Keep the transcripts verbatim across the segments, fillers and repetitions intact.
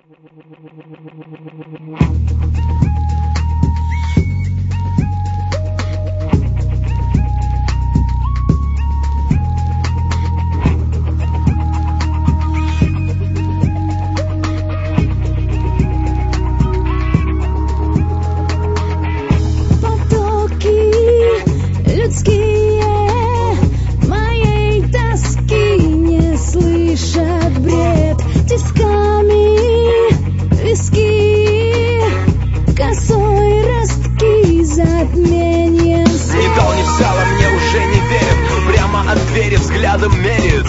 Взглядом меряют.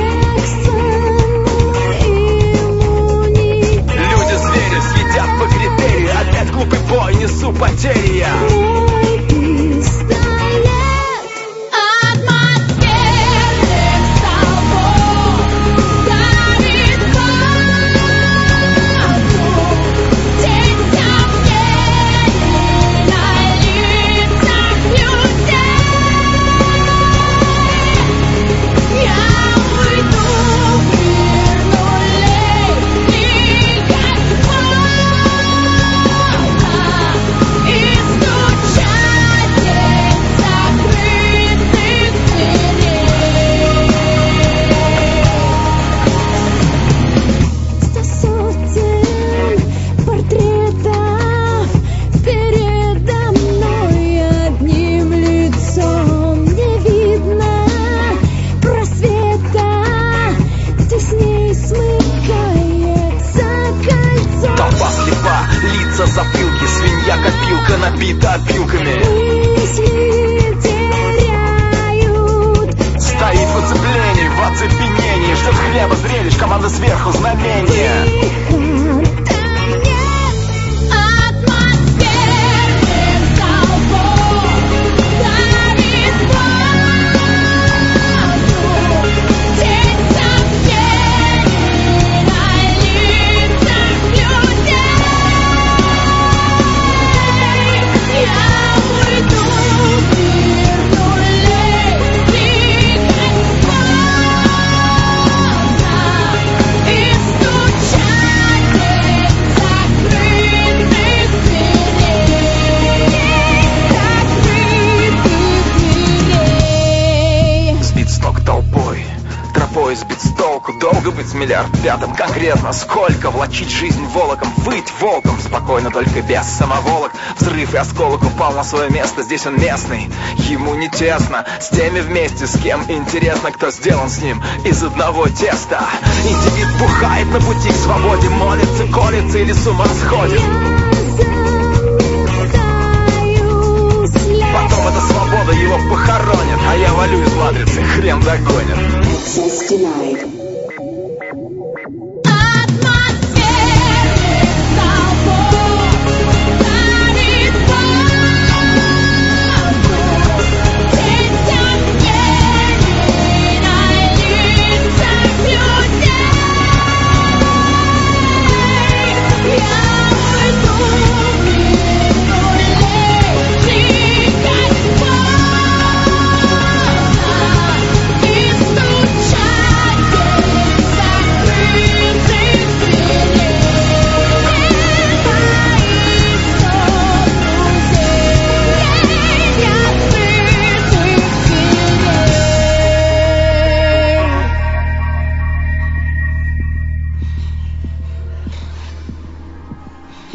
Люди-звери съедят по критерию. Опять глупый бой, несу потери я. Запилки, свинья-копилка набита опилками. Стоит в оцеплении, в оцепенении. Ждет хлеба, зрелищ, команда сверху, знамение. Сбить с толку, долго быть с миллиард пятым. Конкретно сколько влачить жизнь волоком, выть волком спокойно, только без самоволок. Взрыв и осколок упал на свое место. Здесь он местный, ему не тесно. С теми вместе, с кем интересно, кто сделан с ним из одного теста. Индивид бухает на пути к свободе, молится, колется или с ума сходит.